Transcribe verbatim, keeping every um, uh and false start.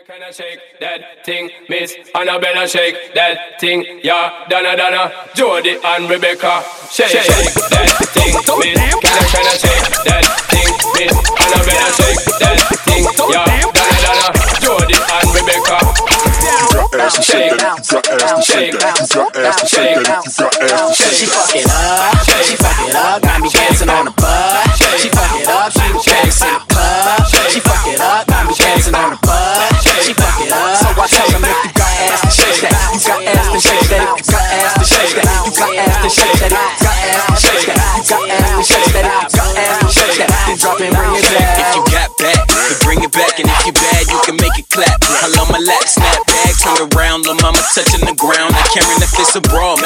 Can I shake that thing, Miss Annabella? Shake that thing, yeah, Donna Donna, Jody and Rebecca. Shake, shake, shake that thing, Miss. Can I, can I shake that thing, Miss Annabella? Shake that thing, yeah, Donna Donna, Jody and Rebecca. You got ass to shake that, you got ass to shake that, you got ass to shake that, you got ass to shake that. She fuck it up, she fuck it up, got me dancing on the butt. She fuck it up, she was dancing in the club. She fuck it up, got me dancing on the butt. She fuck it up, so I told him if you got ass to shake that, you got ass to shake that, you got ass to shake that, you got ass to shake that, you got ass to shake that, you got ass to shake that, you got ass to shake that, then drop it, bring it back. If you got back, then bring it back, and if you bad, you can make it clap. I love my lap, snap back, turn around, lil' mama touching the ground. I can't if it's a brawl,